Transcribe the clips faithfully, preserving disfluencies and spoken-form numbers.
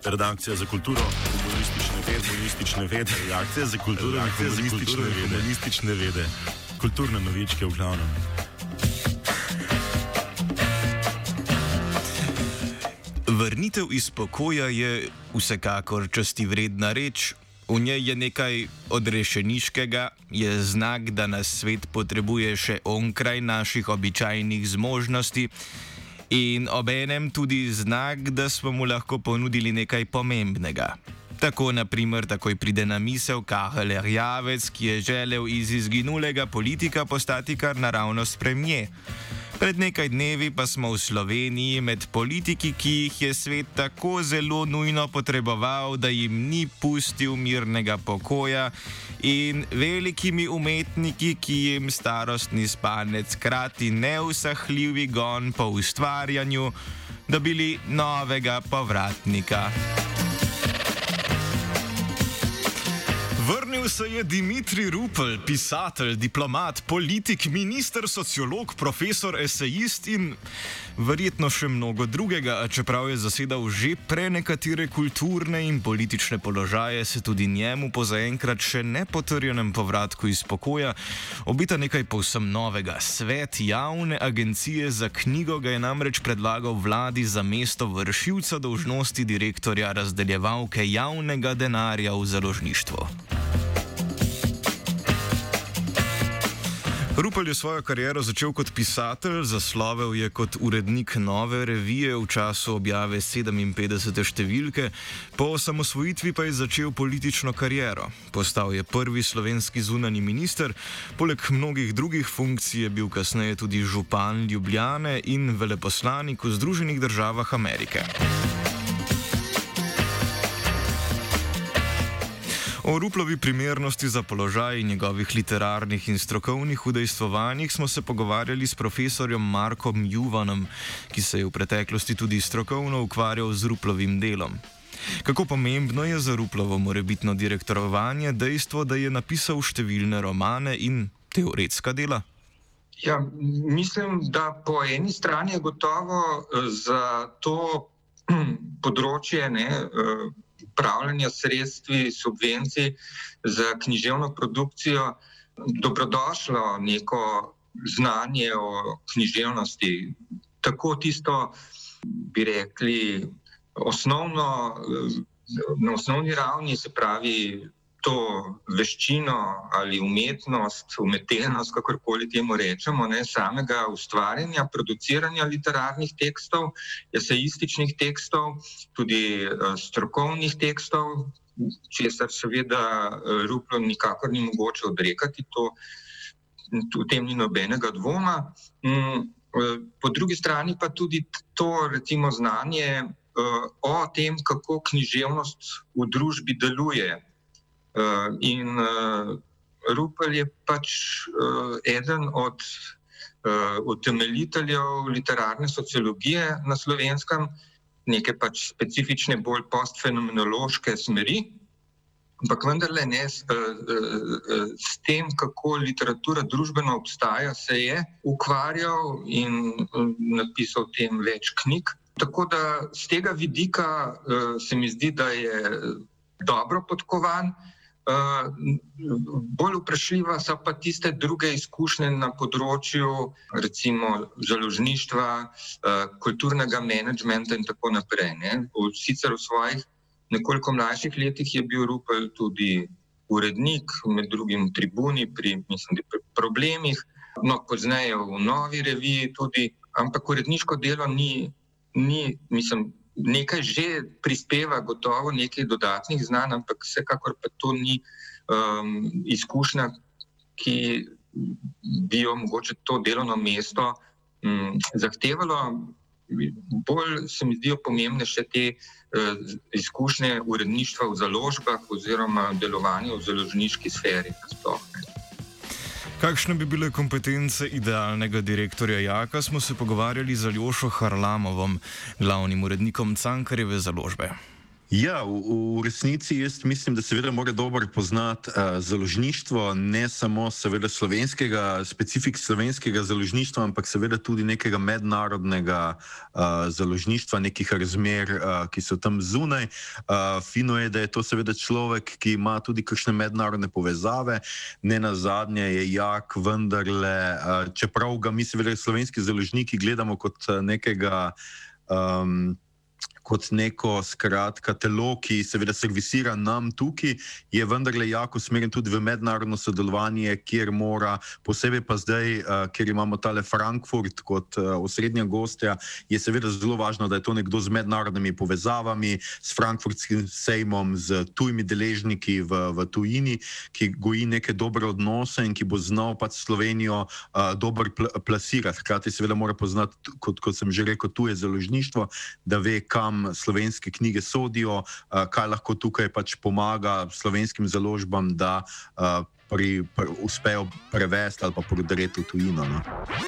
Redakcija za kulturo, humoristične vede, humoristične vede, redakcija za kulturo, humoristične vede, humoristične vede, kulturne novičke v glavnem. Vrnitev iz pokoja je vsekakor časti vredna reč. V njej je nekaj odrešeniškega, je znak, da nas svet potrebuje še onkraj naših običajnih zmožnosti in obenem tudi znak, da smo mu lahko ponudili nekaj pomembnega. Tako naprimer takoj pride na misel Kahel Erjavec, ki je želel iz izginulega politika postati kar naravnost premier. Pred nekaj dnevi pa smo v Sloveniji med politiki, ki jih je svet tako zelo nujno potreboval, da jim ni pustil mirnega pokoja, in velikimi umetniki, ki jim starostni spanec krati neusahljivi gon po ustvarjanju, dobili novega povratnika. Vrnil se je Dimitrij Rupel, pisatelj, diplomat, politik, minister, sociolog, profesor, esejist in verjetno še mnogo drugega, a čeprav je zasedal že prenekatere kulturne in politične položaje, se tudi njemu po zaenkrat še nepotrjenem povratku iz pokoja obita nekaj povsem novega. Svet javne agencije za knjigo ga je namreč predlagal vladi za mesto vršilca dolžnosti direktorja razdeljevalke javnega denarja v založništvo. Rupel je svojo kariero začel kot pisatelj, zaslovel je kot urednik Nove revije v času objave sedeminpetdesete številke, po osamosvojitvi pa je začel politično kariero. Postal je prvi slovenski zunanji minister, poleg mnogih drugih funkcij je bil kasneje tudi župan Ljubljane in veleposlanik v Združenih državah Amerike. O Ruplovi primernosti za položaj in njegovih literarnih in strokovnih udejstvovanjih smo se pogovarjali s profesorjem Markom Juvanom, ki se je v preteklosti tudi strokovno ukvarjal z Ruplovim delom. Kako pomembno je za Ruplovo morebitno direktorovanje dejstvo, da je napisal številne romane in teoretska dela? Ja, mislim, da po eni strani je gotovo za to področje, ne, upravljanja sredstvi, subvencij za književno produkcijo dobrodošlo neko znanje o književnosti. Tako tisto, bi rekli, osnovno, na osnovni ravni, se pravi to veščino ali umetnost, umetelnost, kakorkoli temu rečemo, ne, samega ustvarjanja, produciranja literarnih tekstov, eseističnih tekstov, tudi uh, strokovnih tekstov, česar seveda uh, Ruplu nikakor ni mogoče odrekati, to, v tem ni nobenega dvoma. Um, uh, po drugi strani pa tudi to, recimo, znanje uh, o tem, kako književnost v družbi deluje. Uh, in uh, Rupel je pač uh, eden od uh, utemeljiteljev literarne sociologije na Slovenskem, neke pač specifične, bolj postfenomenološke smeri, ampak vendarle ne s, uh, uh, s tem, kako literatura družbeno obstaja, se je ukvarjal in uh, napisal o tem več knjig. Tako da z tega vidika uh, se mi zdi, da je dobro podkovan. Uh, bolj vprašljiva so pa tiste druge izkušnje na področju, recimo, založništva, uh, kulturnega menedžmenta in tako naprej. Ne. Sicer v svojih nekoliko mlajših letih je bil Rupel tudi urednik, med drugim v Tribuni, pri, mislim, pri Problemih, no, pozneje v Novi reviji tudi, ampak uredniško delo ni, ni mislim, nekaj že prispeva, gotovo nekaj dodatnih znanj, ampak vsekakor pa to ni um, izkušnja, ki bi jo mogoče to delovno mesto um, zahtevalo. Bolj se mi zdijo pomembne še te uh, izkušnje uredništva v založbah oziroma delovanja v založniški sferi nasploh. Kakšne bi bile kompetence idealnega direktorja Jaka, smo se pogovarjali z Aljošo Harlamovom, glavnim urednikom Cankarjeve založbe. Ja, v, v resnici jaz mislim, da seveda mora dobro poznati uh, založništvo, ne samo seveda slovenskega, specifik slovenskega založništva, ampak seveda tudi nekega mednarodnega uh, založništva, nekih razmer, uh, ki so tam zunaj. Uh, fino je, da je to seveda človek, ki ima tudi kakšne mednarodne povezave, ne nazadnje je jak vendarle, uh, čeprav ga mi seveda slovenski založniki gledamo kot uh, nekega um, kot neko skratka telo, ki seveda servisira nam tukaj, je vendarle jako usmerjen tudi v mednarodno sodelovanje, kjer mora, posebej pa zdaj, uh, ker imamo tale Frankfurt kot uh, osrednja gostja, je seveda zelo važno, da je to nekdo z mednarodnimi povezavami, s frankfurtskim sejmom, z tujimi deležniki v, v tujini, ki goji neke dobre odnose in ki bo znal pač Slovenijo uh, dobro pl plasirati. Hkrati seveda mora poznati, kot, kot sem že rekel, tuje založništvo, da ve, kam slovenske knjige sodijo, kaj lahko tukaj pač pomaga slovenskim založbam, da pri, pri, uspejo prevesti ali pa prodreti v tujino. No?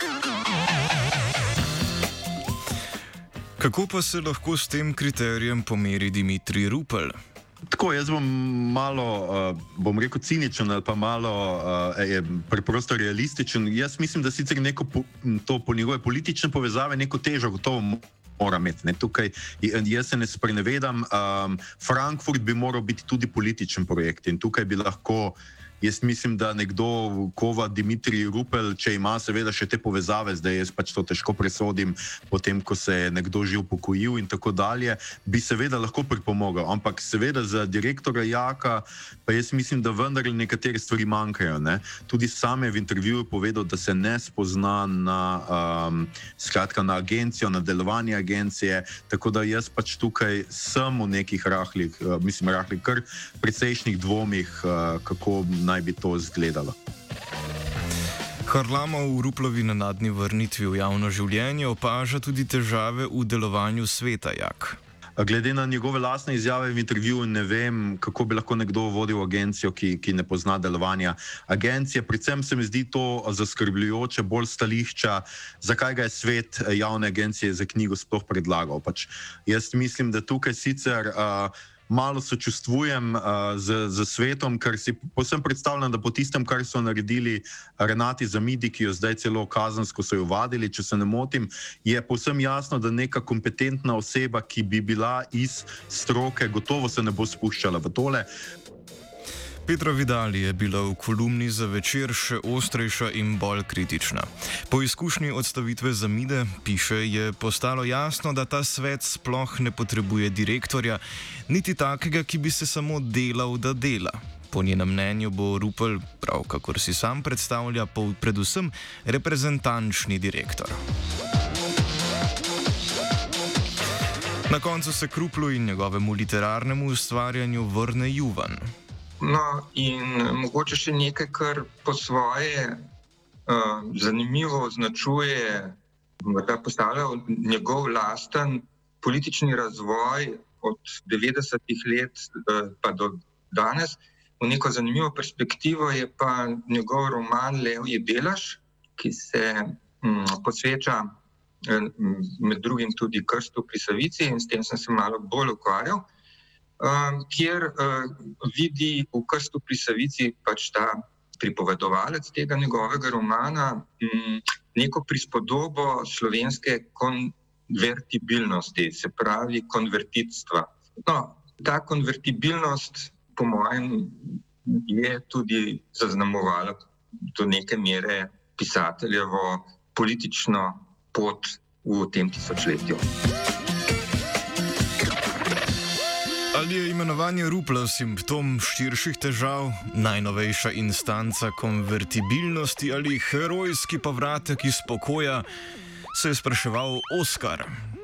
Kako pa se lahko s tem kriterijem pomeri Dimitrij Rupel? Tako, jaz bom malo, uh, bom rekel, ciničen ali pa malo uh, preprosto realističen. Jaz mislim, da sicer neko po, to po njegove politične povezave neko težo gotovo mora imeti. Ne? Tukaj jaz se ne sprenevedam, um, Frankfurt bi moral biti tudi političen projekt in tukaj bi lahko, jaz mislim, da nekdo, kova Dimitrij Rupel, če ima seveda še te povezave, zdaj jaz pač to težko presodim, potem, ko se je nekdo že upokojil in tako dalje, bi seveda lahko pripomogel. Ampak seveda za direktora Jaka, pa jaz mislim, da vendar nekatere stvari manjkajo. Ne? Tudi sam je v intervjuju povedal, da se ne spozna na, um, skratka, na agencijo, na delovanje agencije, tako da jaz pač tukaj sem v nekih rahlih, uh, mislim, rahlih kar precejšnjih dvomih, uh, kako naj bi to izgledalo. Harlamov v Ruplovi nenadni vrnitvi v javno življenje opaža tudi težave v delovanju sveta Jak. Glede na njegove lastne izjave v intervjuju ne vem, kako bi lahko nekdo vodil agencijo, ki, ki ne pozna delovanja agencije. Predvsem se mi zdi to zaskrbljujoče, bolj stališča, zakaj ga je svet javne agencije za knjigo sploh predlagal. Pač jaz mislim, da tukaj sicer uh, malo sočustvujem uh, z, z svetom, ker si povsem predstavljam, da po tistem, kar so naredili Renati Zamidi, ki jo zdaj celo kazensko so jo vadili, če se ne motim, je povsem jasno, da neka kompetentna oseba, ki bi bila iz stroke, gotovo se ne bo spuščala v tole. Petra Vidali je bila v kolumni za Večer še ostrejša in bolj kritična. Po izkušnji odstavitve Zamide, piše, je postalo jasno, da ta svet sploh ne potrebuje direktorja, niti takega, ki bi se samo delal, da dela. Po njenem mnenju bo Rupel, prav kakor si sam predstavlja, predvsem reprezentančni direktor. Na koncu se k Ruplu in njegovemu literarnemu ustvarjanju vrne Juvan. No, in mogoče še nekaj, kar po svoje uh, zanimivo označuje, da postavlja njegov lasten politični razvoj od devetdesetih let uh, pa do danes. V neko zanimivo perspektivo je pa njegov roman Levji delež, ki se um, posveča um, med drugim tudi krstu pri Savici in s tem sem se malo bolj ukvarjal. Uh, kjer uh, vidi v krstu pri Savici pač ta pripovedovalec tega njegovega romana um, neko prispodobo slovenske konvertibilnosti, se pravi konvertitstva. No, ta konvertibilnost, po mojem, je tudi zaznamovala do neke mere pisateljevo politično pot v tem tisočletju. Ali je imenovanje Rupla simptom širših težav, najnovejša instanca konvertibilnosti ali herojski povratek iz pokoja, se je spraševal Oskar.